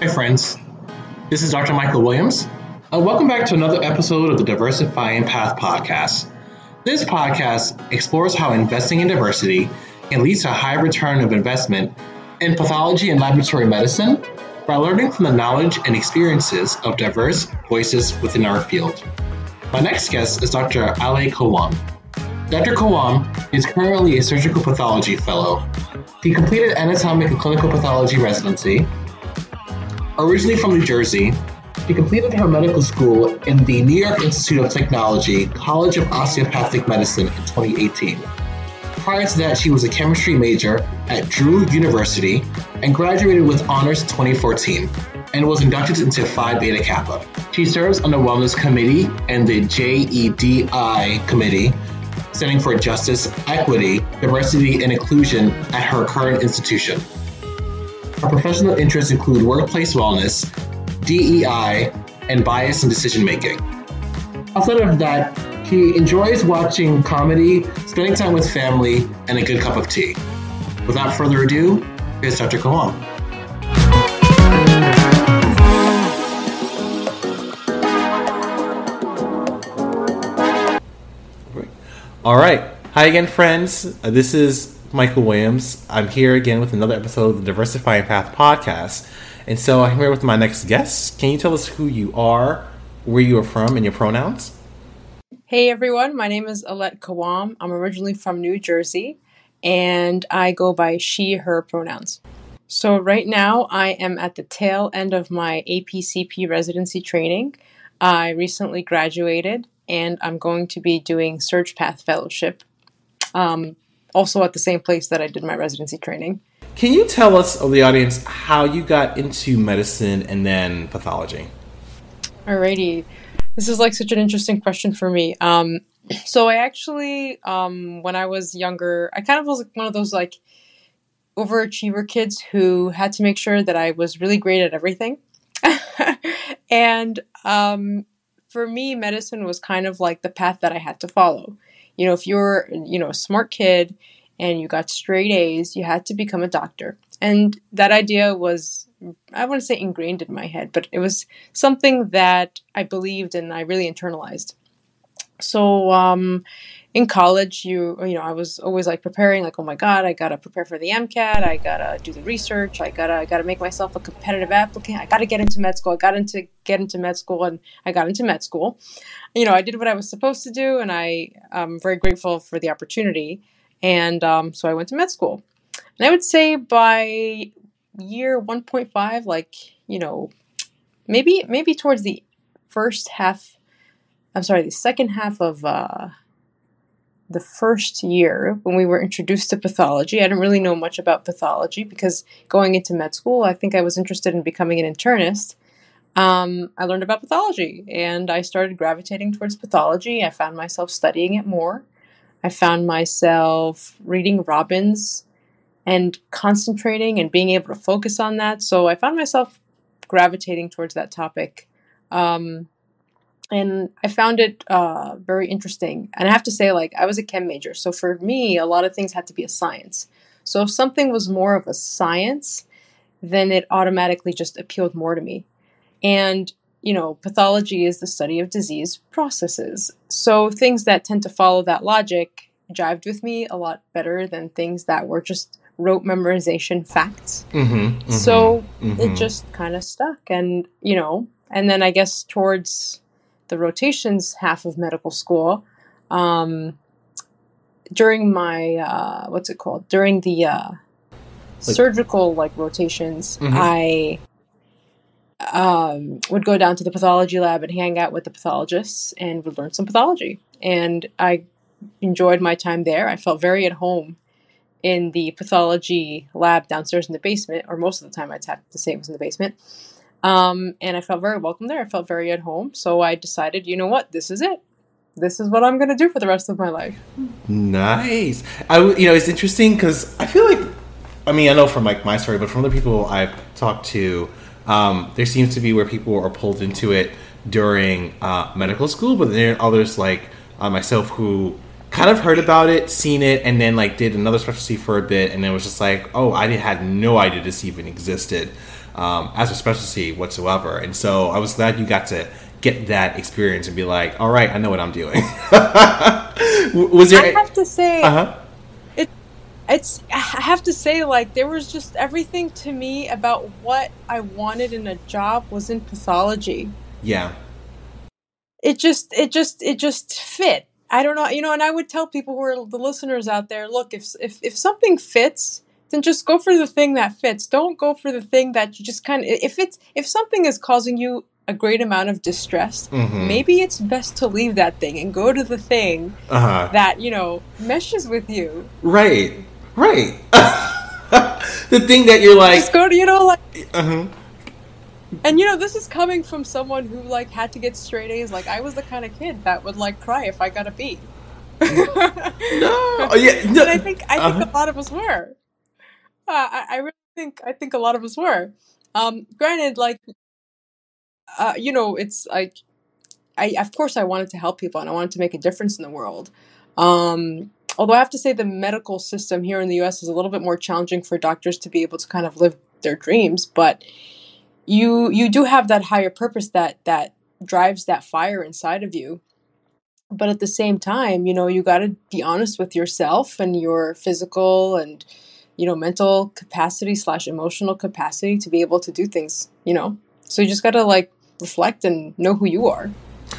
Hi, friends. This is Dr. Michael Williams. Welcome back to another episode of the Diversifying Path podcast. This podcast explores how investing in diversity can lead to a high return of investment in pathology and laboratory medicine by learning from the knowledge and experiences of diverse voices within our field. My next guest is Dr. Ale Kowam. Dr. Kowam is currently a surgical pathology fellow. He completed anatomic and clinical pathology residency. Originally from New Jersey, she completed her medical school in the New York Institute of Technology College of Osteopathic Medicine in 2018. Prior to that, she was a chemistry major at Drew University and graduated with honors in 2014 and was inducted into Phi Beta Kappa. She serves on the Wellness Committee and the JEDI Committee, standing for Justice, Equity, Diversity, and Inclusion at her current institution. Her professional interests include workplace wellness, DEI, and bias in decision-making. Outside of that, she enjoys watching comedy, spending time with family, and a good cup of tea. Without further ado, here's Dr. Kowam. All right. Hi again, friends. This is Michael Williams. I'm here again with another episode of the Diversifying Path podcast. And so I'm here with my next guest. Can you tell us who you are, where you are from, and your pronouns? Hey everyone, my name is Alette Kowam. I'm originally from New Jersey, and I go by she, her pronouns. So right now I am at the tail end of my APCP residency training. I recently graduated, and I'm going to be doing Surg Path Fellowship, also at the same place that I did my residency training. Can you tell us, of the audience, how you got into medicine and then pathology? Alrighty. This is like such an interesting question for me. So I actually, when I was younger, I kind of was like one of those like overachiever kids who had to make sure that I was really great at everything. And for me, medicine was kind of like the path that I had to follow. You know, if you're, a smart kid and you got straight A's, you had to become a doctor. And that idea was, I wouldn't say ingrained in my head, but it was something that I believed and I really internalized. So in college, I was always like preparing, like, oh my God, I gotta prepare for the MCAT, I gotta do the research, I gotta make myself a competitive applicant, I gotta get into med school, get into med school, and I got into med school. I did what I was supposed to do, and I'm very grateful for the opportunity. And so I went to med school. And I would say by year 1.5, like, maybe towards the second half of the first year when we were introduced to pathology. I didn't really know much about pathology because going into med school, I think I was interested in becoming an internist. I learned about pathology and I started gravitating towards pathology. I found myself studying it more. I found myself reading Robbins and concentrating and being able to focus on that. So I found myself gravitating towards that topic. And I found it very interesting. And I have to say, I was a chem major. So for me, a lot of things had to be a science. So if something was more of a science, then it automatically just appealed more to me. And, pathology is the study of disease processes. So things that tend to follow that logic jived with me a lot better than things that were just rote memorization facts. So it just kind of stuck. And, and then I guess towards the rotations half of medical school, during my, during the surgical rotations, I would go down to the pathology lab and hang out with the pathologists and would learn some pathology. And I enjoyed my time there. I felt very at home in the pathology lab downstairs in the basement, or most of the time I'd have to say it was in the basement. And I felt very welcome there. I felt very at home. So I decided, you know what, this is it. This is what I'm going to do for the rest of my life. Nice. It's interesting because I feel like, I know from my story, but from other people I've talked to, there seems to be where people are pulled into it during medical school, but there are others like myself who kind of heard about it, seen it, and then like did another specialty for a bit, and then was just like, oh, I had no idea this even existed as a specialty whatsoever. And so I was glad you got to get that experience and be like, all right, I know what I'm doing. Was there? I have to say, Uh-huh. I have to say, like, there was just everything to me about what I wanted in a job was in pathology. Yeah. It just fit. I don't know, and I would tell people who are the listeners out there, look, if something fits, then just go for the thing that fits. Don't go for the thing that you just kind of, if something is causing you a great amount of distress, maybe it's best to leave that thing and go to the thing that, meshes with you. Right. The thing that you're like, Just go to, and this is coming from someone who had to get straight A's. Like, I was the kind of kid that would cry if I got a B. no, yeah, no. And I think a lot of us were. I really think a lot of us were. Granted, it's like I of course I wanted to help people and I wanted to make a difference in the world. Although I have to say the medical system here in the U.S. is a little bit more challenging for doctors to be able to kind of live their dreams, but you do have that higher purpose that drives that fire inside of you. But at the same time, you got to be honest with yourself and your physical and mental capacity / emotional capacity to be able to do things. So you just got to reflect and know who you are.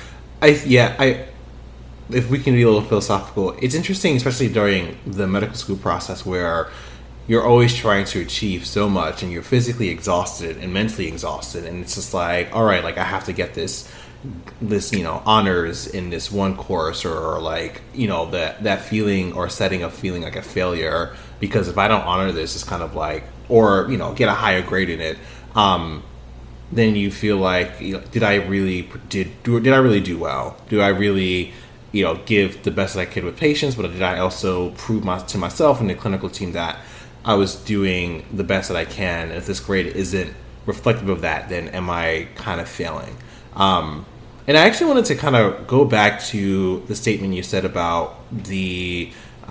If we can be a little philosophical, it's interesting, especially during the medical school process where you're always trying to achieve so much and you're physically exhausted and mentally exhausted. And it's just like, all right, I have to get this, honors in this one course or that feeling or setting of feeling like a failure. Because if I don't honor this, it's kind of or get a higher grade in it. Then you feel like, did I really do well? Do I really, give the best that I could with patients? But did I also prove to myself and the clinical team that I was doing the best that I can? And if this grade isn't reflective of that, then am I kind of failing? And I actually wanted to kind of go back to the statement you said about the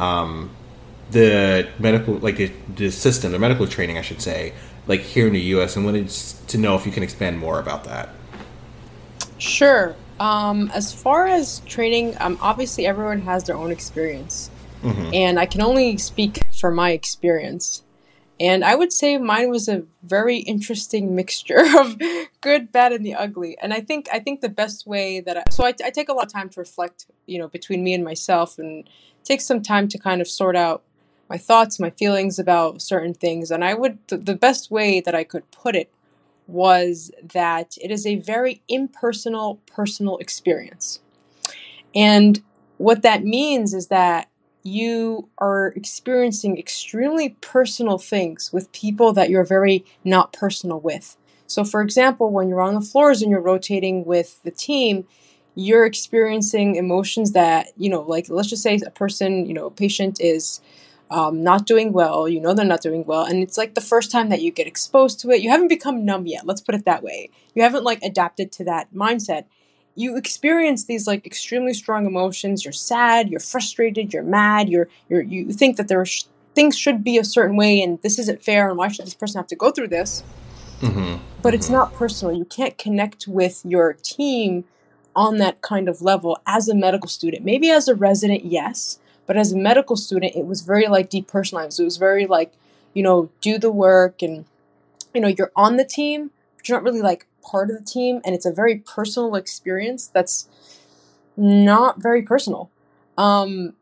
medical, the system, the medical training, I should say, here in the U.S. and wanted to know if you can expand more about that. Sure. As far as training, obviously everyone has their own experience. And I can only speak for my experience. And I would say mine was a very interesting mixture of good, bad, and the ugly. And I think the best way that I take a lot of time to reflect, between me and myself and take some time to kind of sort out my thoughts, my feelings about certain things. And the best way that I could put it was that it is a very impersonal, personal experience. And what that means is that you are experiencing extremely personal things with people that you're very not personal with. So, for example, when you're on the floors and you're rotating with the team, you're experiencing emotions that, let's just say a person, a patient is not doing well, they're not doing well. And it's the first time that you get exposed to it. You haven't become numb yet. Let's put it that way. You haven't adapted to that mindset. You experience these extremely strong emotions. You're sad, you're frustrated, you're mad, you think that things should be a certain way and this isn't fair and why should this person have to go through this? But it's not personal. You can't connect with your team on that kind of level as a medical student. Maybe as a resident, yes. But as a medical student, it was very depersonalized. It was very do the work and, you're on the team, but you're not really part of the team. And it's a very personal experience that's not very personal. And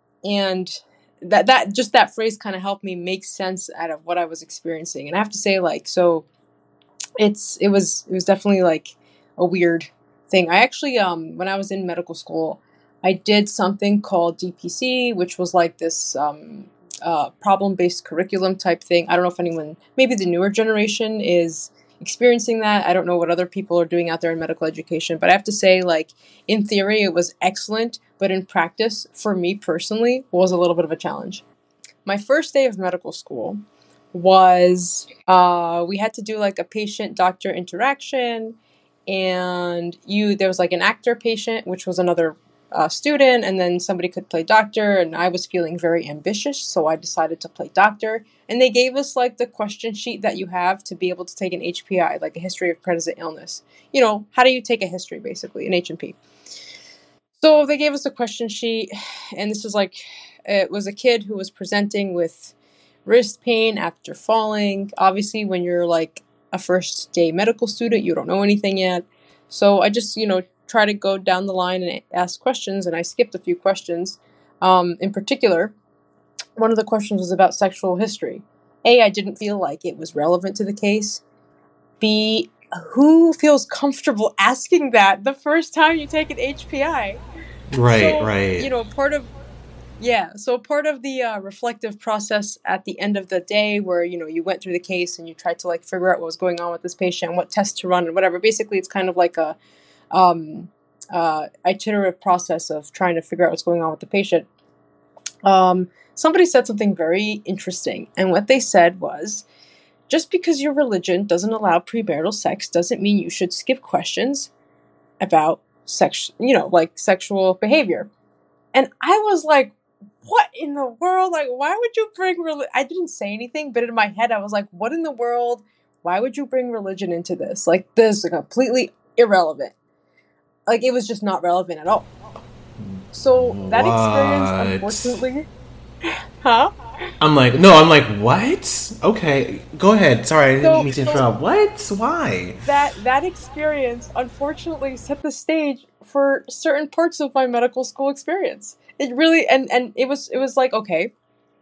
that phrase kind of helped me make sense out of what I was experiencing. And I have to say so it was definitely a weird thing. I actually, when I was in medical school, I did something called DPC, which was this problem-based curriculum type thing. I don't know if anyone, maybe the newer generation is experiencing that. I don't know what other people are doing out there in medical education, but I have to say, in theory, it was excellent, but in practice, for me personally, was a little bit of a challenge. My first day of medical school was, we had to do a patient-doctor interaction, and there was an actor patient, which was another student, and then somebody could play doctor, and I was feeling very ambitious, so I decided to play doctor. And they gave us like the question sheet that you have to be able to take an HPI, like a history of present illness. How do you take a history, basically, an H&P? So they gave us a question sheet, and this was like, it was a kid who was presenting with wrist pain after falling. Obviously, when you're like a first day medical student, you don't know anything yet. So I just, try to go down the line and ask questions, and I skipped a few questions. In particular, one of the questions was about sexual history. A, I didn't feel like it was relevant to the case. B, who feels comfortable asking that the first time you take an HPI? Right. So part of the reflective process at the end of the day, where you went through the case and you tried to like figure out what was going on with this patient, what tests to run, and whatever. Basically, it's kind of like a iterative process of trying to figure out what's going on with the patient. Somebody said something very interesting, and what they said was, just because your religion doesn't allow premarital sex doesn't mean you should skip questions about sexual behavior. And I was like, what in the world? Like, why would you bring religion? I didn't say anything, but in my head, I was like, what in the world? Why would you bring religion into this? Like, this is completely irrelevant. Like, it was just not relevant at all. So that experience, unfortunately, huh? I'm like, what? Okay, go ahead. Sorry, I didn't mean to interrupt. What? Why? That experience, unfortunately, set the stage for certain parts of my medical school experience. It really, and it was like, okay,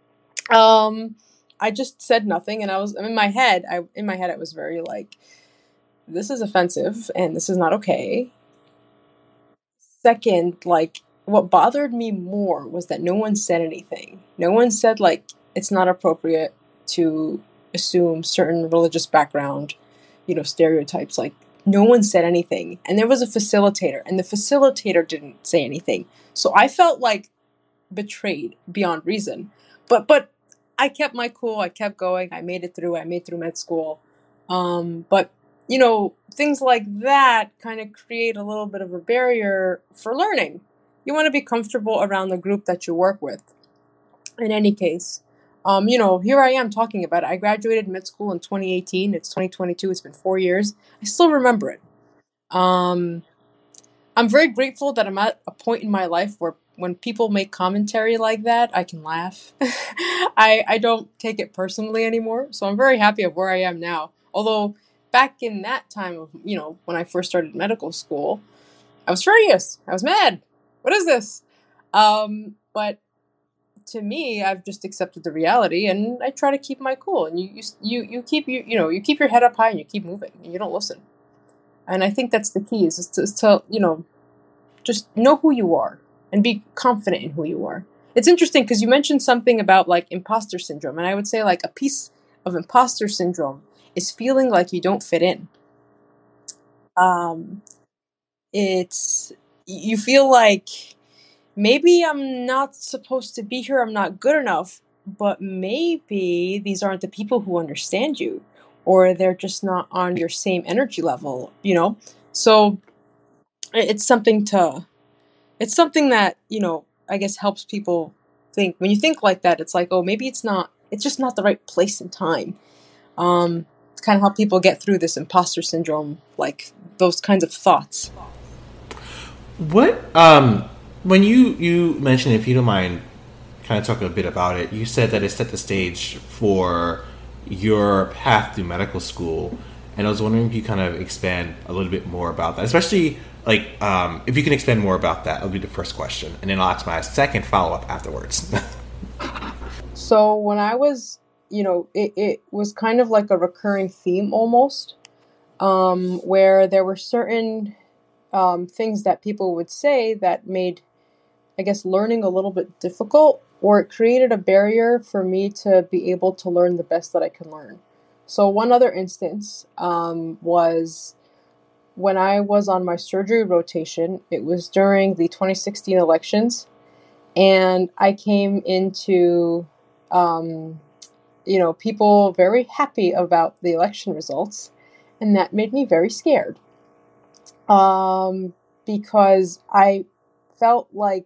I just said nothing, and I was in my head. I was very like, this is offensive, and this is not okay. Second, like, what bothered me more was that no one said anything. No one said, like, it's not appropriate to assume certain religious background, stereotypes. Like, no one said anything. And there was a facilitator, and the facilitator didn't say anything. So I felt like betrayed beyond reason. But I kept my cool. I kept going. I made it through. I made through med school. But things like that kind of create a little bit of a barrier for learning. You want to be comfortable around the group that you work with. In any case, here I am talking about it. I graduated med school in 2018. It's 2022. It's been 4 years. I still remember it. I'm very grateful that I'm at a point in my life where when people make commentary like that, I can laugh. I don't take it personally anymore. So I'm very happy of where I am now. Although back in that time of, when I first started medical school, I was furious. I was mad. What is this? But to me, I've just accepted the reality, and I try to keep my cool. And you keep your head up high, and you keep moving, and you don't listen. And I think that's the key is to just know who you are and be confident in who you are. It's interesting because you mentioned something about like imposter syndrome, and I would say like a piece of imposter syndrome is feeling like you don't fit in. You feel like maybe I'm not supposed to be here, I'm not good enough, but maybe these aren't the people who understand you, or they're just not on your same energy level, So it's something that, I guess helps people think. When you think like that, it's like, oh, maybe it's just not the right place and time. To kind of help people get through this imposter syndrome, like those kinds of thoughts. What, when you mentioned, if you don't mind kind of talking a bit about it, you said that it set the stage for your path through medical school. And I was wondering if you kind of expand a little bit more about that, especially like, if you can expand more about that, that'll be the first question. And then I'll ask my second follow-up afterwards. So when I was, it was kind of like a recurring theme almost, where there were certain things that people would say that made, I guess, learning a little bit difficult, or it created a barrier for me to be able to learn the best that I can learn. So one other instance was when I was on my surgery rotation. It was during the 2016 elections, and I came into, people very happy about the election results, and that made me very scared. Because I felt like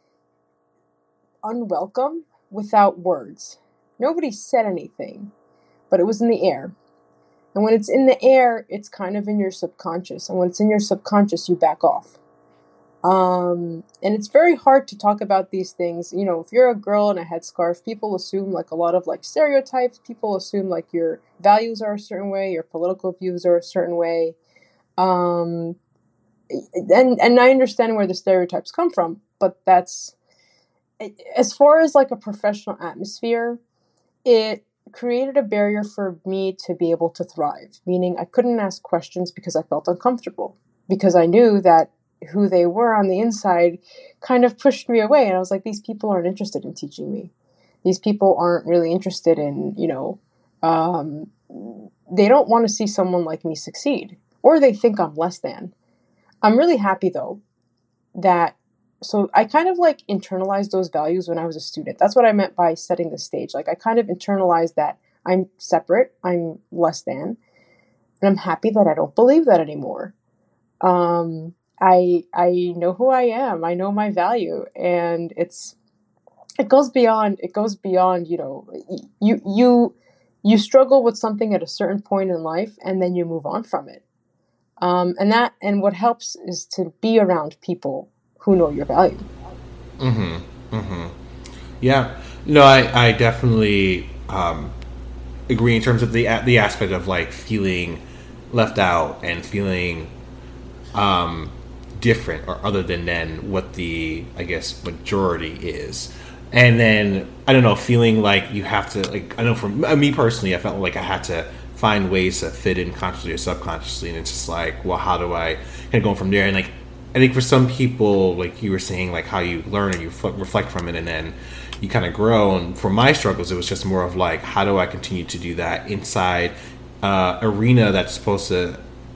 unwelcome without words. Nobody said anything, but it was in the air. And when it's in the air, it's kind of in your subconscious. And when it's in your subconscious, you back off. And it's very hard to talk about these things. You know, if you're a girl in a headscarf, people assume like a lot of like stereotypes. People assume like your values are a certain way, your political views are a certain way. And I understand where the stereotypes come from, but that's, as far as like a professional atmosphere, it created a barrier for me to be able to thrive, meaning I couldn't ask questions because I felt uncomfortable, because I knew that who they were on the inside kind of pushed me away. And I was like, these people aren't interested in teaching me. These people aren't really interested in, you know, they don't want to see someone like me succeed, or they think I'm less than. I'm really happy though that, so I kind of like internalized those values when I was a student. That's what I meant by setting the stage. Like I kind of internalized that I'm separate, I'm less than, and I'm happy that I don't believe that anymore. I know who I am. I know my value, and it goes beyond, you know, you struggle with something at a certain point in life, and then you move on from it. And what helps is to be around people who know your value. Yeah. No, I definitely agree in terms of the aspect of like feeling left out and feeling different or other than what the, I guess, majority is. And then, I don't know, feeling like you have to, like, I know for me personally, I felt like I had to find ways to fit in consciously or subconsciously. And it's just like, well, how do I kind of go from there? And like, I think for some people, like you were saying, like how you learn and you reflect from it and then you kind of grow. And for my struggles, it was just more of like, how do I continue to do that inside arena that's supposed to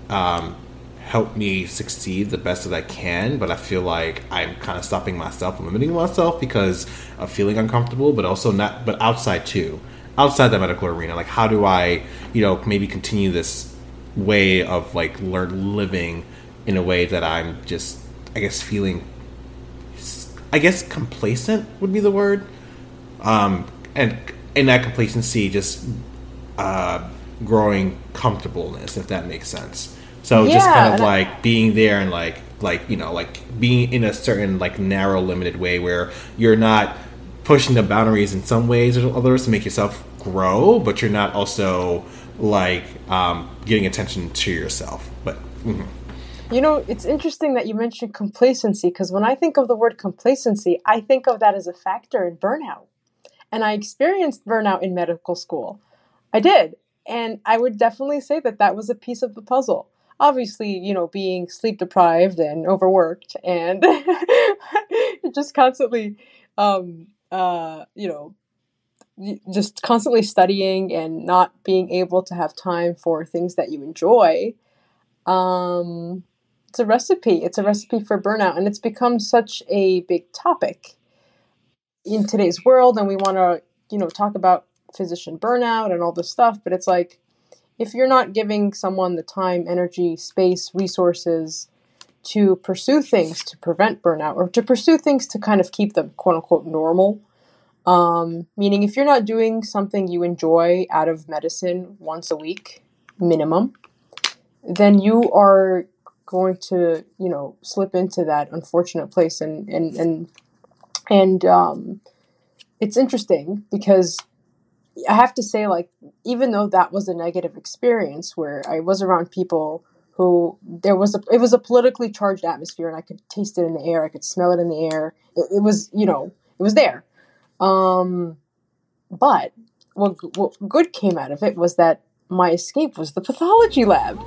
help me succeed the best that I can, but I feel like I'm kind of stopping myself and limiting myself because of feeling uncomfortable, but also not, but outside too, outside the medical arena, like how do I, you know, maybe continue this way of like living in a way that I'm just, I guess, feeling, I guess complacent would be the word, and in that complacency, just growing comfortableness, if that makes sense. So Yeah, just kind of and like being there and like you know, like being in a certain like narrow limited way where you're not pushing the boundaries in some ways or others to make yourself grow, but you're not also like getting attention to yourself. But you know, it's interesting that you mentioned complacency, because when I think of the word complacency, I think of that as a factor in burnout. And I experienced burnout in medical school. I did. And I would definitely say that that was a piece of the puzzle. Obviously, you know, being sleep deprived and overworked and just constantly, you know, just constantly studying and not being able to have time for things that you enjoy. Um, it's a recipe. It's a recipe for burnout. And it's become such a big topic in today's world. And we want to, you know, talk about physician burnout and all this stuff. But it's like, if you're not giving someone the time, energy, space, resources to pursue things to prevent burnout, or to pursue things to kind of keep them quote unquote normal, meaning if you're not doing something you enjoy out of medicine once a week minimum, then you are going to, you know, slip into that unfortunate place. And it's interesting because I have to say, like, even though that was a negative experience where I was around people who it was a politically charged atmosphere, and I could taste it in the air, I could smell it in the air. It was, you know, it was there. But what good came out of it was that my escape was the pathology lab.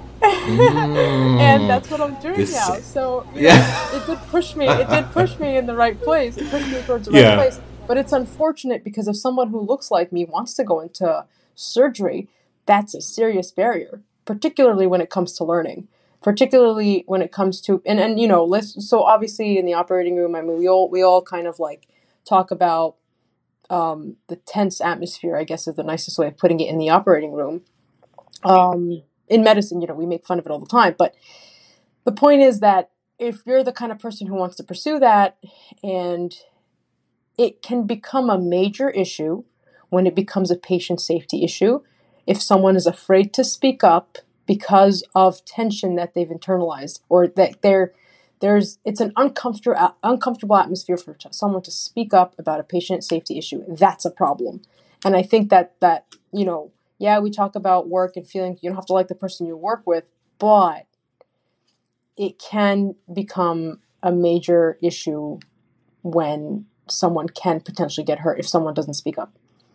And that's what I'm doing this, now. So, you know, yeah, it did push me. It did push me in the right place. It pushed me towards the right yeah. place. But it's unfortunate because if someone who looks like me wants to go into surgery, that's a serious barrier, particularly when it comes to learning. Particularly when it comes to and you know, so obviously in the operating room, I mean, we all kind of like talk about the tense atmosphere, I guess is the nicest way of putting it, in the operating room. In medicine, you know, we make fun of it all the time, but the point is that if you're the kind of person who wants to pursue that, and it can become a major issue when it becomes a patient safety issue, if someone is afraid to speak up because of tension that they've internalized, or that it's an uncomfortable atmosphere for someone to speak up about a patient safety issue. That's a problem. And I think that we talk about work and feeling you don't have to like the person you work with, but it can become a major issue when someone can potentially get hurt if someone doesn't speak up.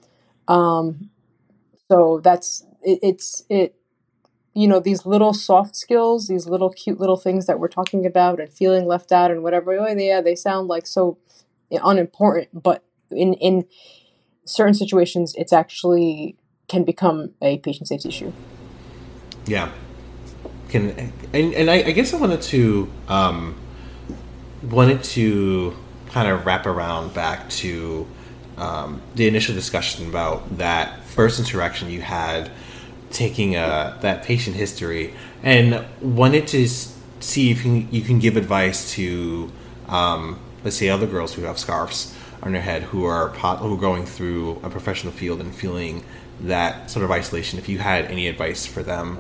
So that's it. These little soft skills, these little cute little things that we're talking about, and feeling left out and whatever. Oh yeah, they sound like so unimportant, but in certain situations, it's actually can become a patient safety issue. Yeah. I guess I wanted to kind of wrap around back to the initial discussion about that first interaction you had, taking that patient history, and wanted to see if you can give advice to let's say other girls who have scarves on their head who are going through a professional field and feeling that sort of isolation. If you had any advice for them,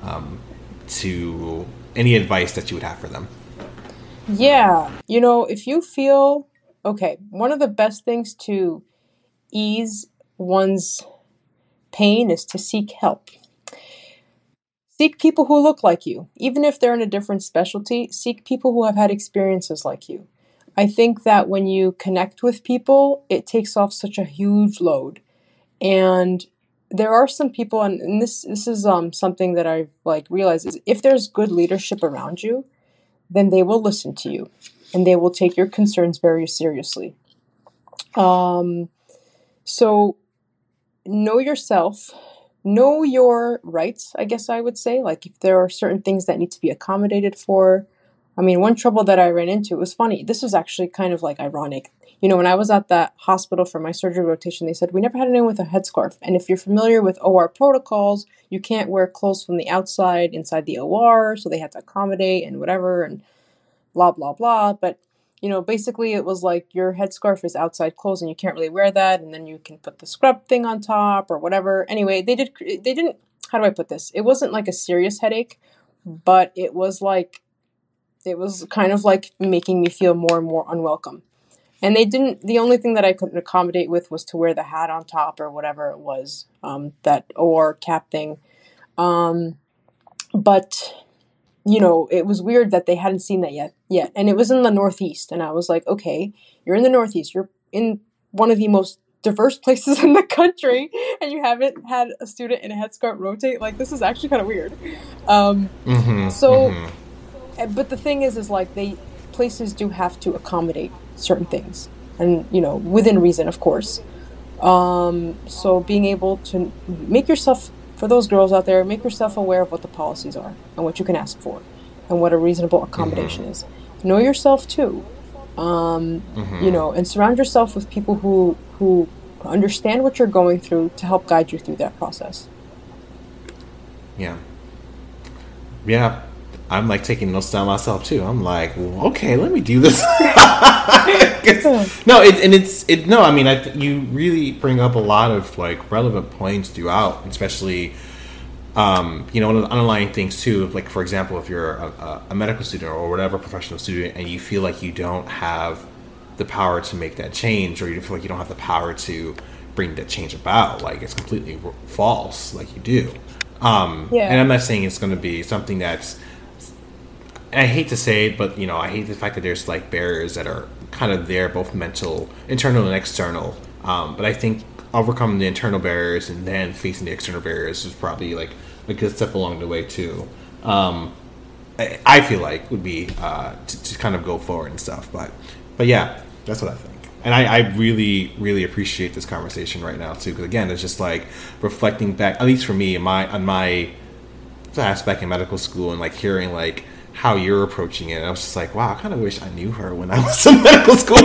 any advice that you would have for them. Yeah, if you feel okay, one of the best things to ease one's pain is to seek help. Seek people who look like you. Even if they're in a different specialty, seek people who have had experiences like you. I think that when you connect with people, it takes off such a huge load. And there are some people, and this is something that I've realized, is if there's good leadership around you, then they will listen to you and they will take your concerns very seriously. So know yourself, know your rights, I guess I would say. Like if there are certain things that need to be accommodated for. I mean, one trouble that I ran into, it was funny. This was actually kind of ironic. When I was at that hospital for my surgery rotation, they said, we never had anyone with a headscarf. And if you're familiar with OR protocols, you can't wear clothes from the outside inside the OR. So they had to accommodate and whatever and blah, blah, blah. But, basically it was like your headscarf is outside clothes and you can't really wear that. And then you can put the scrub thing on top or whatever. Anyway, they didn't, how do I put this? It wasn't like a serious headache, but it was kind of making me feel more and more unwelcome. And the only thing that I couldn't accommodate with was to wear the hat on top or whatever it was, that OR cap thing. But, it was weird that they hadn't seen that yet. And it was in the Northeast. And I was like, okay, you're in the Northeast. You're in one of the most diverse places in the country. And you haven't had a student in a headscarf rotate. This is actually kind of weird. But the thing is places do have to accommodate certain things, and within reason, of course. So being able to make yourself, for those girls out there, make yourself aware of what the policies are and what you can ask for and what a reasonable accommodation is. Know yourself too, and surround yourself with people who understand what you're going through to help guide you through that process. Yeah. I'm taking notes down myself too. I'm like, well, okay, let me do this. You really bring up a lot of relevant points throughout, especially, underlying things too. Like, for example, if you're a medical student or whatever professional student, and you feel like you don't have the power to make that change, or you feel like you don't have the power to bring that change about, it's completely false. You do. And I'm not saying it's going to be something that's, and I hate to say it, but I hate the fact that there's barriers that are kind of there, both mental, internal and external. But I think overcoming the internal barriers and then facing the external barriers is probably a good step along the way too. I feel would be to kind of go forward and stuff. But yeah, that's what I think. And I really, really appreciate this conversation right now too, because again, it's just reflecting back, at least for me, on my aspect in medical school, and hearing how you're approaching it. And I was just wow, I kind of wish I knew her when I was in medical school.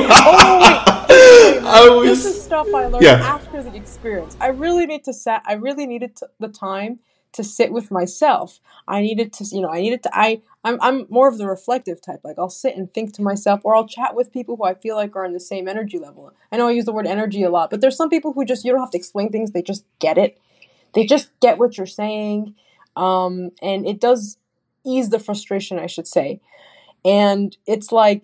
This is stuff I learned after the experience. I really needed the time to sit with myself. I needed to, I'm more of the reflective type. Like I'll sit and think to myself, or I'll chat with people who I feel like are on the same energy level. I know I use the word energy a lot, but there's some people who just, you don't have to explain things. They just get it. They just get what you're saying. And it does ease the frustration, I should say. And it's like,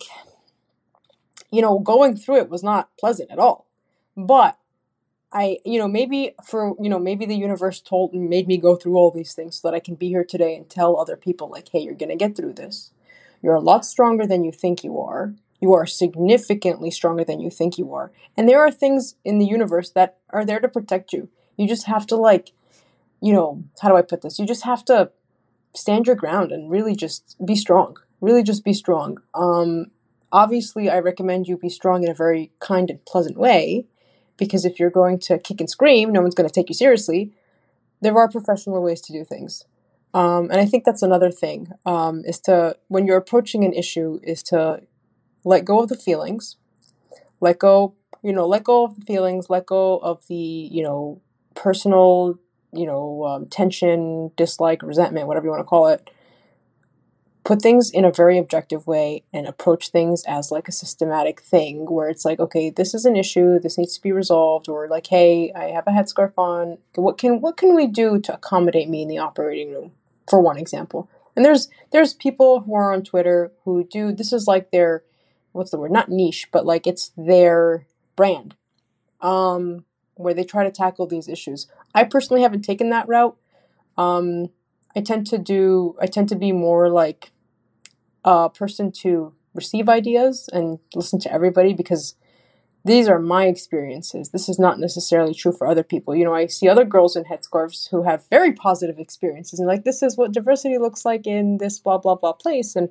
going through it was not pleasant at all. But maybe the universe made me go through all these things so that I can be here today and tell other people like, hey, you're going to get through this. You're a lot stronger than you think you are. You are significantly stronger than you think you are. And there are things in the universe that are there to protect you. You just have to how do I put this? You just have to stand your ground and really just be strong. Really just be strong. Obviously, I recommend you be strong in a very kind and pleasant way, because if you're going to kick and scream, no one's going to take you seriously. There are professional ways to do things. And I think that's another thing, is to, when you're approaching an issue, is to let go of the feelings, let go of the feelings, let go of the, personal, tension, dislike, resentment, whatever you want to call it. Put things in a very objective way and approach things as like a systematic thing where it's like, okay, this is an issue, this needs to be resolved, or like, hey, I have a headscarf on. What can we do to accommodate me in the operating room, for one example? And there's people who are on Twitter who do, this is like their, what's the word? Not niche, but like it's their brand, where they try to tackle these issues. I personally haven't taken that route. I tend to be more like a person to receive ideas and listen to everybody, because these are my experiences. This is not necessarily true for other people. I see other girls in headscarves who have very positive experiences and like, this is what diversity looks like in this blah, blah, blah place. And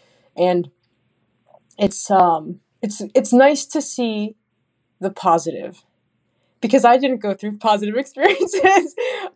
it's nice to see the positive, because I didn't go through positive experiences.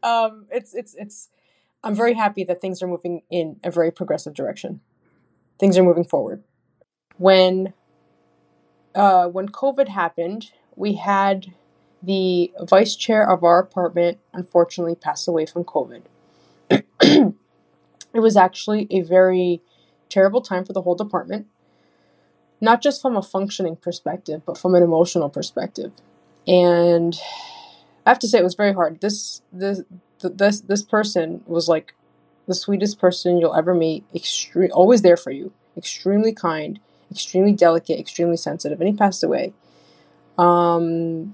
I'm very happy that things are moving in a very progressive direction. Things are moving forward. When COVID happened, we had the vice chair of our apartment unfortunately pass away from COVID. It was actually a very terrible time for the whole department, not just from a functioning perspective, but from an emotional perspective. And I have to say, it was very hard. This person was like the sweetest person you'll ever meet. Always there for you. Extremely kind, extremely delicate, extremely sensitive. And he passed away. And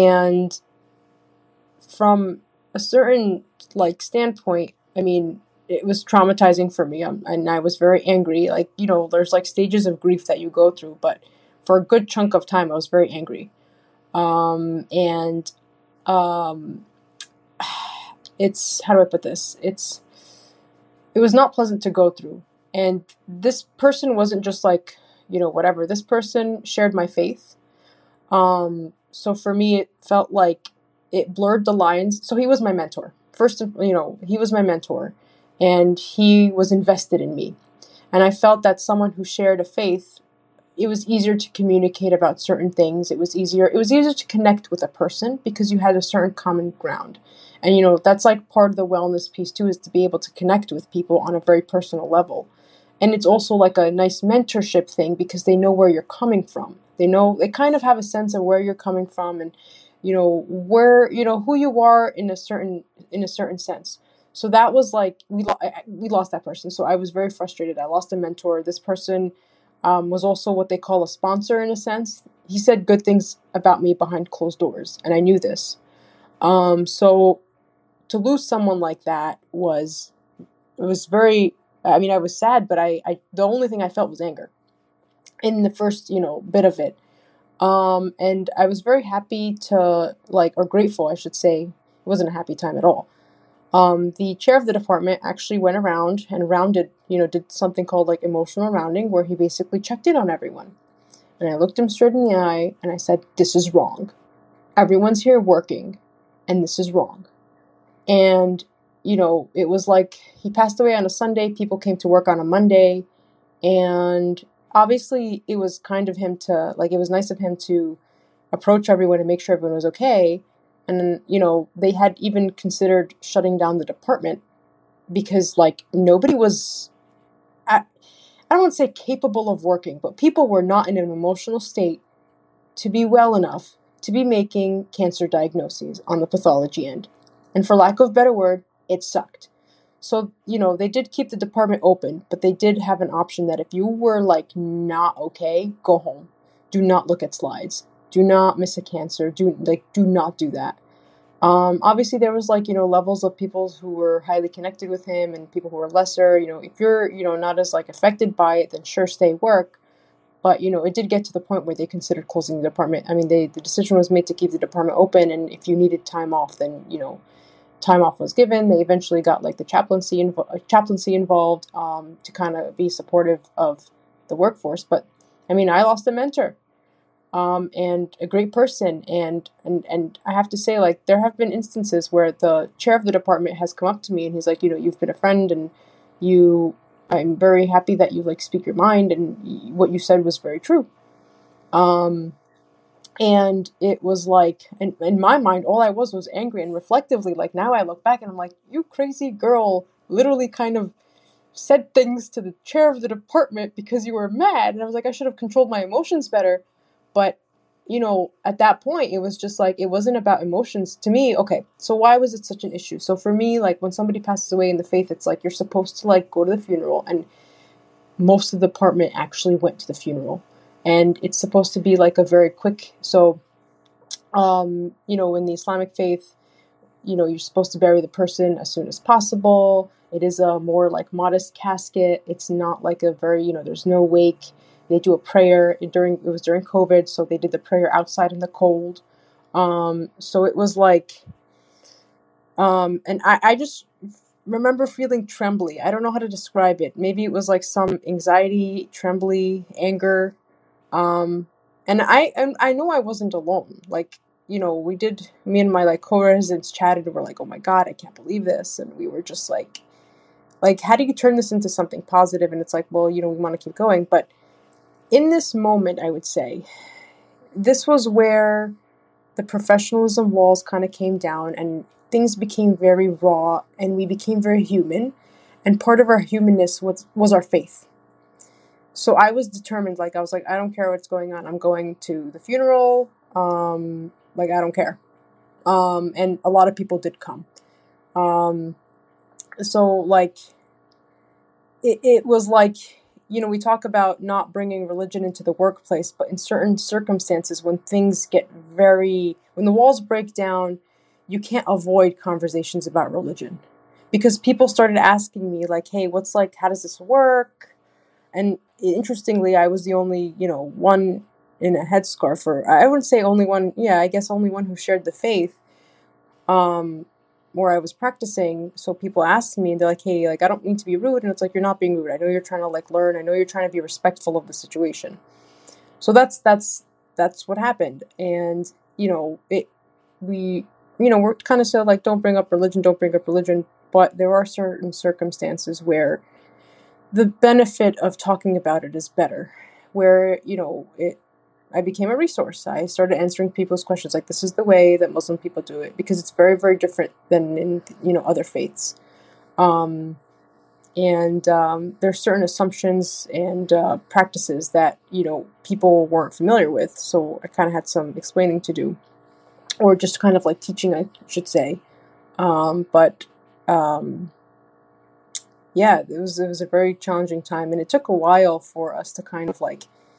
from a certain standpoint, I mean, it was traumatizing for me. And I was very angry. There's stages of grief that you go through. But for a good chunk of time, I was very angry. It's, how do I put this? It was not pleasant to go through. And this person wasn't just whatever. This person shared my faith. So for me, it felt like it blurred the lines. So he was my mentor. He was my mentor, and he was invested in me. And I felt that someone who shared a faith, it was easier to communicate about certain things. It was easier to connect with a person because you had a certain common ground. And, that's part of the wellness piece too, is to be able to connect with people on a very personal level. And it's also a nice mentorship thing because they know where you're coming from. They kind of have a sense of where you're coming from and, where, who you are in a certain sense. So that was we lost that person. So I was very frustrated. I lost a mentor. This person was also what they call a sponsor in a sense. He said good things about me behind closed doors, and I knew this. So to lose someone like that was very, I mean, I was sad, but the only thing I felt was anger in the first, bit of it. And I was very happy to or grateful, I should say. It wasn't a happy time at all. The chair of the department actually went around and rounded, did something called emotional rounding, where he basically checked in on everyone. And I looked him straight in the eye and I said, this is wrong. Everyone's here working and this is wrong. And, it was he passed away on a Sunday. People came to work on a Monday. And obviously it was kind of him to, it was nice of him to approach everyone and make sure everyone was okay. And then, they had even considered shutting down the department because like nobody was, I don't want to say capable of working, but people were not in an emotional state to be well enough to be making cancer diagnoses on the pathology end. And for lack of a better word, it sucked. So, they did keep the department open, but they did have an option that if you were like not okay, go home. Do not look at slides. Do not miss a cancer. Do not do that. Obviously there was like, levels of people who were highly connected with him and people who were lesser. If you're, not as like affected by it, then sure, stay work. But, it did get to the point where they considered closing the department. I mean, the decision was made to keep the department open, and if you needed time off, then, time off was given. They eventually got like the chaplaincy involved to kind of be supportive of the workforce. But, I mean, I lost a mentor and a great person. And I have to say, like, there have been instances where the chair of the department has come up to me and he's like, you've been a friend and I'm very happy that you like speak your mind and what you said was very true. And it was like, in my mind, all I was angry, and reflectively, like now I look back and I'm like, you crazy girl literally kind of said things to the chair of the department because you were mad. And I was like, I should have controlled my emotions better. But, at that point, it was just like, it wasn't about emotions to me. Okay, so why was it such an issue? So for me, like when somebody passes away in the faith, it's like you're supposed to like go to the funeral, and most of the department actually went to the funeral. And it's supposed to be like a very quick, so, in the Islamic faith, you're supposed to bury the person as soon as possible. It is a more like modest casket. It's not like a very, there's no wake. They do a prayer it was during COVID, so they did the prayer outside in the cold. So it was like, and I just remember feeling trembly. I don't know how to describe it. Maybe it was like some anxiety, trembly, anger. And I know I wasn't alone. Like, me and my like co-residents chatted and we're like, oh my God, I can't believe this. And we were just like, how do you turn this into something positive? And it's like, well, we want to keep going. But in this moment, I would say, this was where the professionalism walls kind of came down and things became very raw and we became very human. And part of our humanness was our faith. So I was determined, I was like, I don't care what's going on. I'm going to the funeral. I don't care. And a lot of people did come. So it was like, we talk about not bringing religion into the workplace, but in certain circumstances, when things get when the walls break down, you can't avoid conversations about religion, because people started asking me like, hey, how does this work? And interestingly, I was the only, one in a headscarf, or I wouldn't say only one. Yeah, I guess only one who shared the faith, where I was practicing. So people asked me, they're like, hey, I don't mean to be rude. And it's like, you're not being rude. I know you're trying to learn. I know you're trying to be respectful of the situation. So that's what happened. And, we're kind of said don't bring up religion. But there are certain circumstances where the benefit of talking about it is better, where, I became a resource. I started answering people's questions. Like, this is the way that Muslim people do it, because it's very, very different than in, other faiths. And there's certain assumptions and practices that, people weren't familiar with. So I kind of had some explaining to do, or just kind of teaching, I should say. Yeah, it was a very challenging time, and it took a while for us to kind of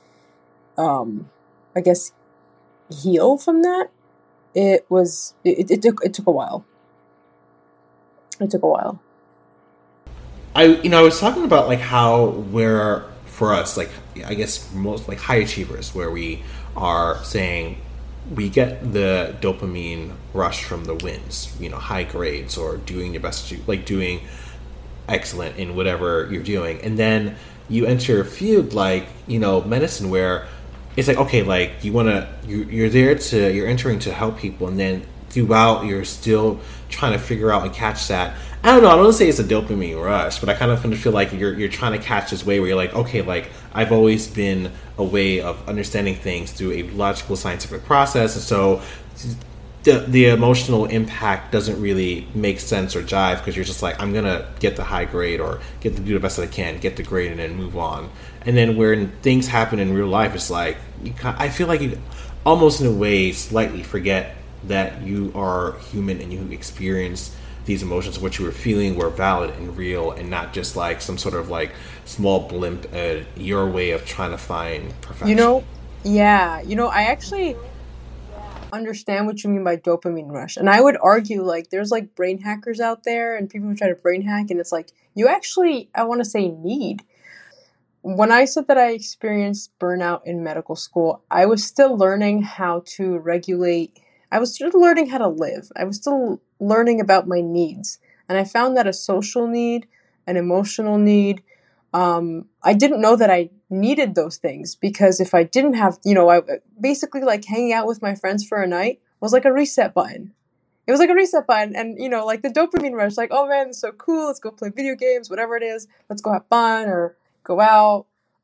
I guess, heal from that. It took a while. It took a while. I was talking about how we're, for us, I guess most high achievers, where we are saying we get the dopamine rush from the wins, high grades or doing your best, doing excellent in whatever you're doing, and then you enter a field medicine, where it's okay, you're entering to help people, and then throughout you're still trying to figure out and catch that. I don't know, I don't want to say it's a dopamine rush, but I kind of feel like you're trying to catch this way where you're okay, I've always been a way of understanding things through a logical scientific process, and so the emotional impact doesn't really make sense or jive, because you're just like, I'm gonna get the high grade or get to do the best that I can, get the grade, and then move on. And then when things happen in real life, it's like I feel like you almost in a way slightly forget that you are human and you experience these emotions. What you were feeling were valid and real, and not just like some sort of like small blimp at your way of trying to find perfection. Yeah, I actually understand what you mean by dopamine rush. And I would argue like there's like brain hackers out there and people who try to brain hack, and it's like you actually, I want to say, need. When I said that I experienced burnout in medical school, I was still learning how to regulate. I was still learning how to live. I was still learning about my needs. And I found that a social need, an emotional need, I didn't know that I needed those things, because if I didn't have, I basically like hanging out with my friends for a night was like a reset button. It was like a reset button, and like the dopamine rush, like, oh man, it's so cool. Let's go play video games, whatever it is. Let's go have fun or go out.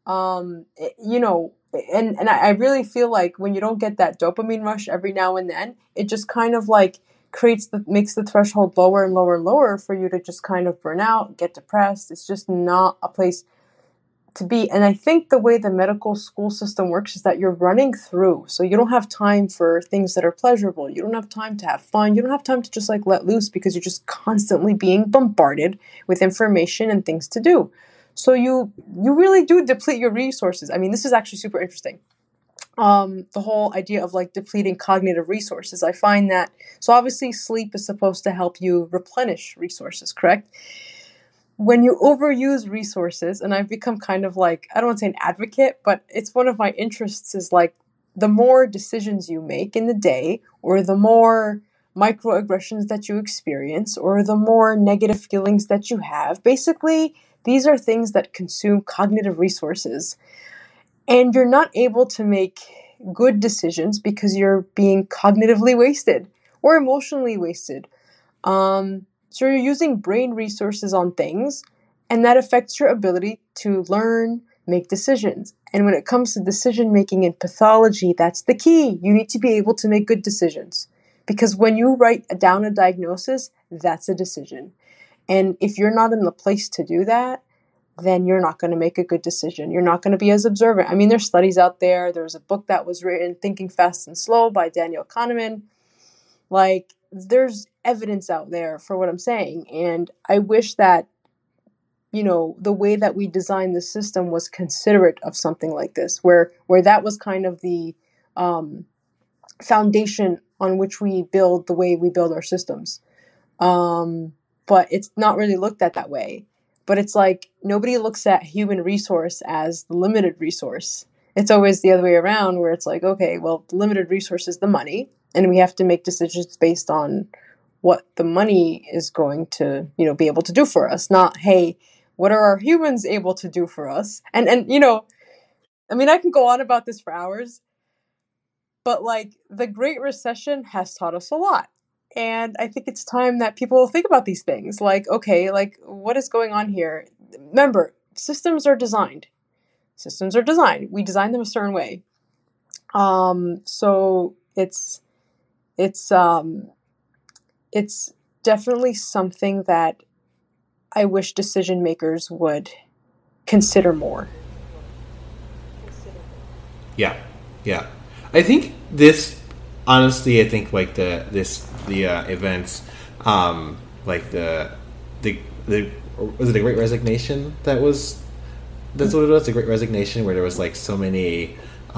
And I really feel like when you don't get that dopamine rush every now and then, it just kind of like makes the threshold lower and lower and lower for you to just kind of burn out, get depressed. It's just not a place to be. And I think the way the medical school system works is that you're running through. So you don't have time for things that are pleasurable. You don't have time to have fun. You don't have time to just like let loose, because you're just constantly being bombarded with information and things to do. So you really do deplete your resources. I mean, this is actually super interesting. The whole idea of like depleting cognitive resources. I find that, so obviously sleep is supposed to help you replenish resources, correct? When you overuse resources, and I've become kind of like, I don't want to say an advocate, but it's one of my interests, is like the more decisions you make in the day, or the more microaggressions that you experience, or the more negative feelings that you have, basically these are things that consume cognitive resources. And you're not able to make good decisions because you're being cognitively wasted or emotionally wasted. So you're using brain resources on things, and that affects your ability to learn, make decisions. And when it comes to decision making in pathology, that's the key. You need to be able to make good decisions, because when you write down a diagnosis, that's a decision. And if you're not in the place to do that, then you're not going to make a good decision. You're not going to be as observant. I mean, there's studies out there. There's a book that was written, Thinking Fast and Slow by Daniel Kahneman. Like, there's evidence out there for what I'm saying. And I wish that, the way that we designed the system was considerate of something like this, where that was kind of the foundation on which we build the way we build our systems. But it's not really looked at that way. But it's like nobody looks at human resource as the limited resource. It's always the other way around, where it's like, okay, well, the limited resource is the money, and we have to make decisions based on what the money is going to, be able to do for us. Not, hey, what are our humans able to do for us? And I mean, I can go on about this for hours, but like the Great Recession has taught us a lot. And I think it's time that people think about these things. Like, okay, like what is going on here? Remember, systems are designed. We design them a certain way. So it's definitely something that I wish decision makers would consider more. Yeah. I think this, honestly, I think like the events, like the was it the Great Resignation? That's what it was. The Great Resignation, where there was like so many,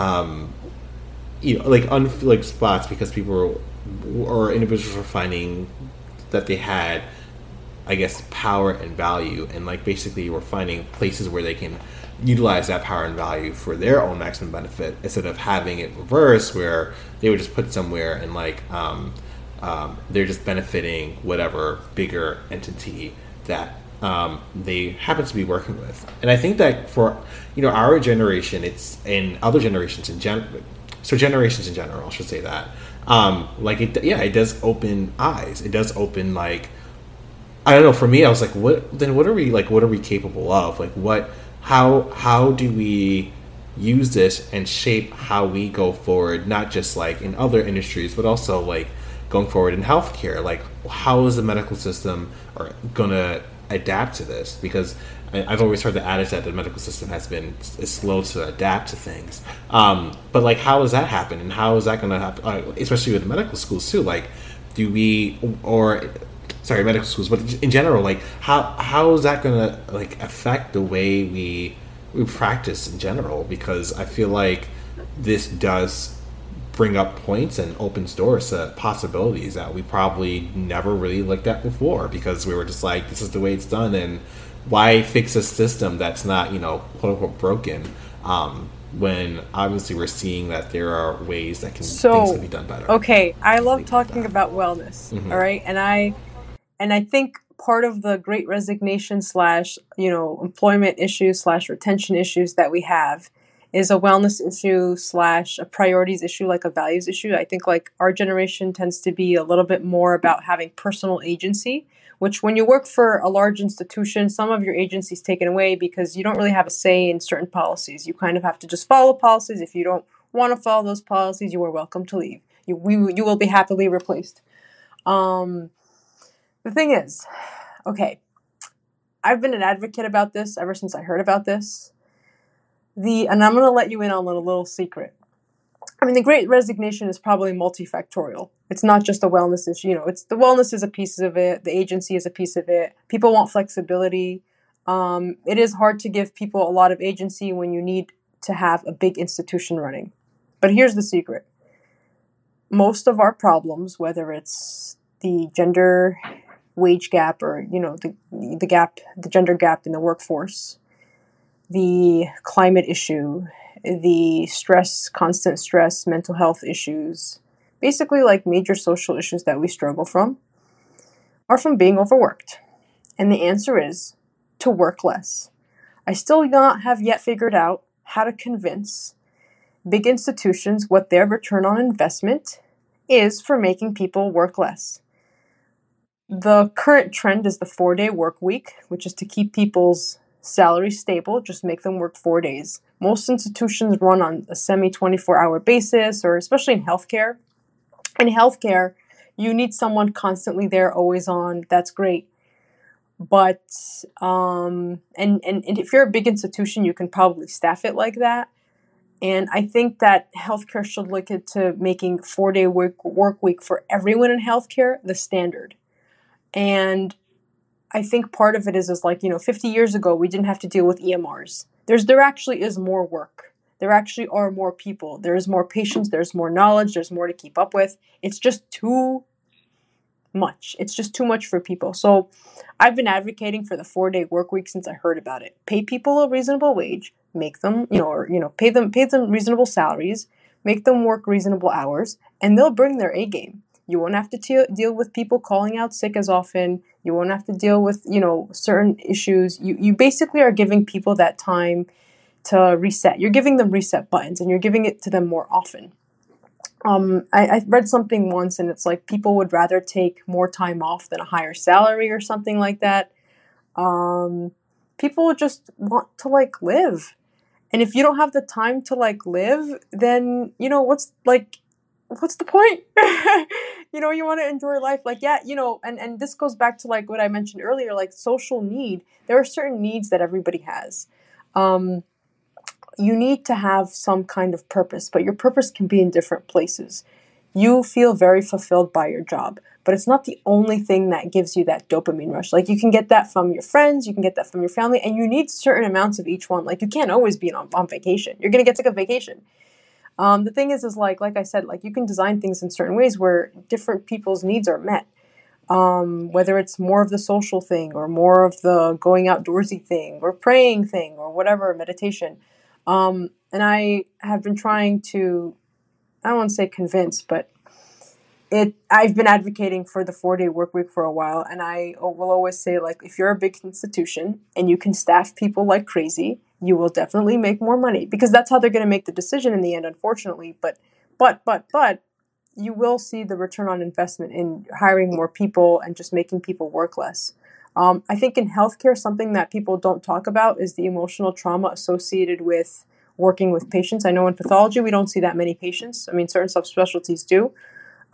like spots, because people or individuals were finding that they had, I guess, power and value, and like basically were finding places where they can utilize that power and value for their own maximum benefit, instead of having it reverse, where they would just put somewhere and like they're just benefiting whatever bigger entity that they happen to be working with. And I think that for our generation, it's in other generations in general. So generations in general, I should say that. It does open eyes. It does open, like, I don't know. For me, I was like, what are we capable of? Like, how do we use this and shape how we go forward? Not just like in other industries, but also like going forward in healthcare. Like, how is the medical system going to adapt to this? Because I've always heard the adage that the medical system is slow to adapt to things. But like, how does that happen, and how is that going to happen? Especially with medical schools too. Like, medical schools, but in general, like, how is that going to like affect the way we practice in general? Because I feel like this does bring up points and opens doors to possibilities that we probably never really looked at before, because we were just like, this is the way it's done, and why fix a system that's not, quote unquote broken, when obviously we're seeing that there are ways that things can be done better. Okay, I love talking about wellness. Mm-hmm. All right, and I think part of the Great Resignation / employment issues / retention issues that we have is a wellness issue / a priorities issue, like a values issue. I think like our generation tends to be a little bit more about having personal agency, which when you work for a large institution, some of your agency is taken away because you don't really have a say in certain policies. You kind of have to just follow policies. If you don't want to follow those policies, you are welcome to leave. You will be happily replaced. The thing is, okay, I've been an advocate about this ever since I heard about this. And I'm going to let you in on a little secret. I mean, the Great Resignation is probably multifactorial. It's not just a wellness issue. It's the wellness is a piece of it. The agency is a piece of it. People want flexibility. It is hard to give people a lot of agency when you need to have a big institution running. But here's the secret. Most of our problems, whether it's the gender wage gap or, the gender gap in the workforce, the climate issue, the constant stress, mental health issues, basically like major social issues that we struggle from, are from being overworked. And the answer is to work less. I still not have yet figured out how to convince big institutions what their return on investment is for making people work less. The current trend is the 4-day work week, which is to keep people's salary stable, just make them work 4 days. Most institutions run on a semi-24-hour basis, or especially in healthcare. In healthcare, you need someone constantly there, always on. That's great. But, and if you're a big institution, you can probably staff it like that. And I think that healthcare should look into making 4-day work week for everyone in healthcare the standard. And I think part of it is like, 50 years ago, we didn't have to deal with EMRs. There actually is more work. There actually are more people. There is more patients. There's more knowledge. There's more to keep up with. It's just too much. It's just too much for people. So I've been advocating for the 4-day work week since I heard about it. Pay people a reasonable wage, make them, pay them reasonable salaries, make them work reasonable hours, and they'll bring their A game. You won't have to deal with people calling out sick as often. You won't have to deal with, certain issues. You basically are giving people that time to reset. You're giving them reset buttons, and you're giving it to them more often. I read something once, and it's like people would rather take more time off than a higher salary or something like that. People just want to live. And if you don't have the time to live, then, what's the point? You want to enjoy life. And this goes back to what I mentioned earlier, social need. There are certain needs that everybody has. You need to have some kind of purpose, but your purpose can be in different places. You feel very fulfilled by your job, but it's not the only thing that gives you that dopamine rush. You can get that from your friends, you can get that from your family, and you need certain amounts of each one. You can't always be on vacation. You're going to get sick of vacation. The thing is like I said, you can design things in certain ways where different people's needs are met. Whether it's more of the social thing or more of the going outdoorsy thing or praying thing or whatever, meditation. And I have been trying to, I don't want to say convince, but I've been advocating for the 4-day work week for a while. And I will always say, if you're a big institution and you can staff people like crazy, you will definitely make more money, because that's how they're going to make the decision in the end, unfortunately. But you will see the return on investment in hiring more people and just making people work less. I think in healthcare, something that people don't talk about is the emotional trauma associated with working with patients. I know in pathology, we don't see that many patients. I mean, certain subspecialties do.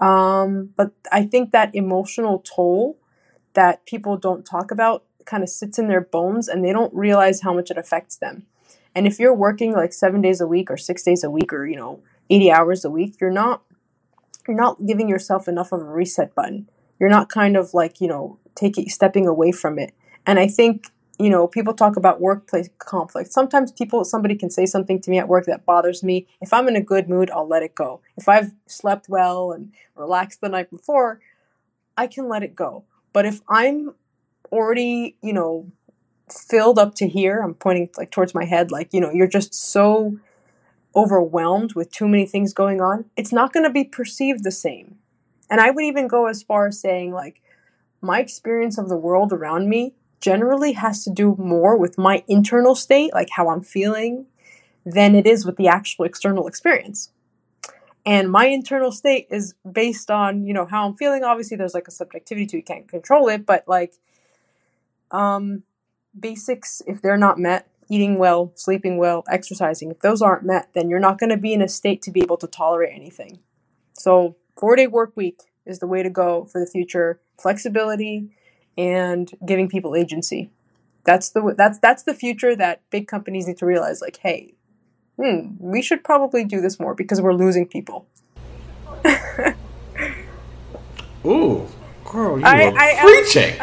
But I think that emotional toll that people don't talk about kind of sits in their bones, and they don't realize how much it affects them. And if you're working like 7 days a week or 6 days a week or 80 hours a week, you're not giving yourself enough of a reset button. You're not kind of like stepping away from it. And I think people talk about workplace conflict. Sometimes somebody can say something to me at work that bothers me. If I'm in a good mood, I'll let it go. If I've slept well and relaxed the night before, I can let it go. But if I'm already, filled up to here, I'm pointing like towards my head, like, you're just so overwhelmed with too many things going on, it's not going to be perceived the same. And I would even go as far as saying, like, my experience of the world around me generally has to do more with my internal state, like how I'm feeling, than it is with the actual external experience. And my internal state is based on, how I'm feeling. Obviously, there's like a subjectivity to it, you can't control it, but like, basics, if they're not met, eating well, sleeping well, exercising, if those aren't met, then you're not going to be in a state to be able to tolerate anything. So 4-day work week is the way to go for the future. Flexibility and giving people agency. That's the future that big companies need to realize, like, hey, we should probably do this more because we're losing people. Ooh, girl, you are preaching.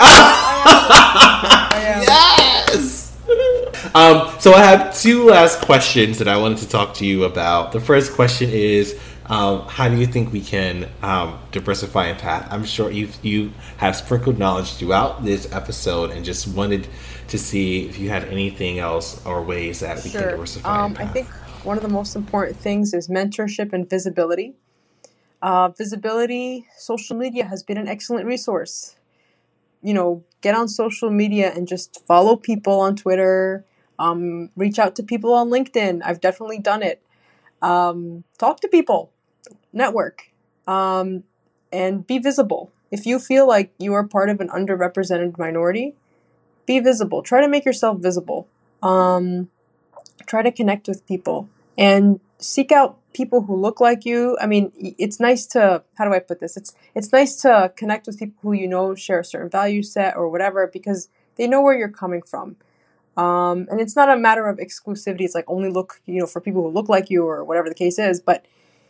Yes. So I have 2 last questions that I wanted to talk to you about. The first question is, how do you think we can diversify Empath? I'm sure you have sprinkled knowledge throughout this episode, and just wanted to see if you had anything else or ways that we can diversify Empath. I think one of the most important things is mentorship and visibility. Visibility, social media has been an excellent resource. Get on social media and just follow people on Twitter. Reach out to people on LinkedIn. I've definitely done it. Talk to people. Network. And be visible. If you feel like you are part of an underrepresented minority, be visible. Try to make yourself visible. Try to connect with people. And seek out people who look like you. I mean, it's nice to, how do I put this? It's nice to connect with people who share a certain value set or whatever, because they know where you're coming from. And it's not a matter of exclusivity. It's like only look, for people who look like you or whatever the case is. But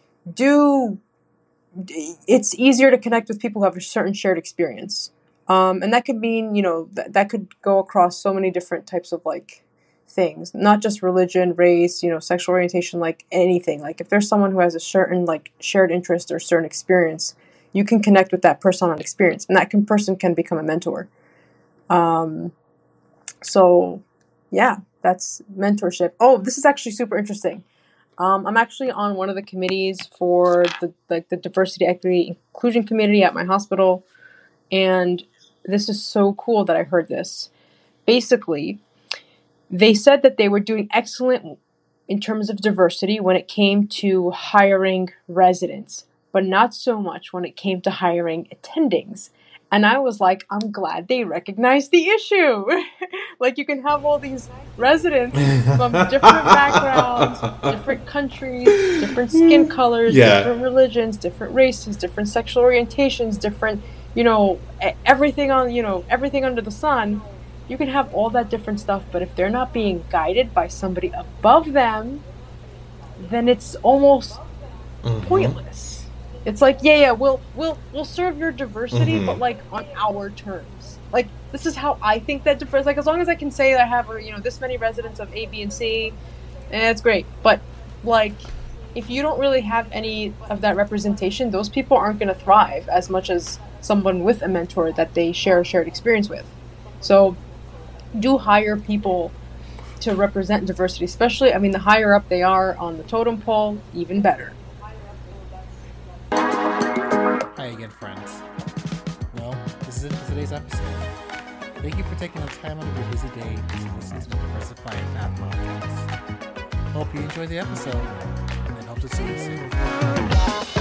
it's easier to connect with people who have a certain shared experience. And that could mean, that could go across so many different types of like things, not just religion, race, sexual orientation, like anything. Like if there's someone who has a certain like shared interest or certain experience, you can connect with that person on experience, and that person can become a mentor. So yeah, that's mentorship. Oh, this is actually super interesting. I'm actually on one of the committees for the diversity, equity, inclusion committee at my hospital, and this is so cool that I heard this. Basically, they said that they were doing excellent in terms of diversity when it came to hiring residents, but not so much when it came to hiring attendings. And I was like, I'm glad they recognized the issue. Like, you can have all these residents from different backgrounds, different countries, different skin colors, different religions, different races, different sexual orientations, different, everything everything under the sun. You can have all that different stuff, but if they're not being guided by somebody above them, then it's almost pointless. It's like, we'll serve your diversity, but like on our terms. Like, this is how I think that differs. Like, as long as I can say that I have, this many residents of A, B, and C, it's great. But like, if you don't really have any of that representation, those people aren't going to thrive as much as someone with a mentor that they share a shared experience with. So do hire people to represent diversity, especially, the higher up they are on the totem pole, even better. Hi again, friends. Well, this is it for today's episode. Thank you for taking the time out of your busy day to listen to the Diversifying Path podcast. Hope you enjoyed the episode, and hope to see you soon.